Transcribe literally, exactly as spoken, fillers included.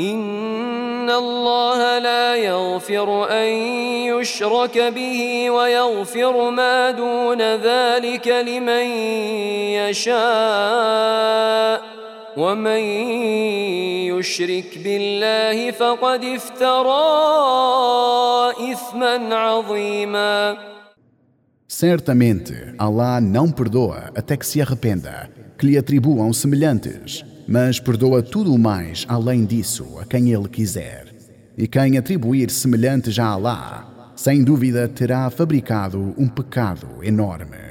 إن الله لا يغفر أن يشرك به ويغفر ما دون ذلك لمن يشاء ومن يشرك بالله فقد افترى إثما عظيما. Certamente, Allah não perdoa até que se arrependa, que lhe atribuam semelhantes, mas perdoa tudo o mais além disso a quem Ele quiser. E quem atribuir semelhantes a Allah, sem dúvida terá fabricado um pecado enorme.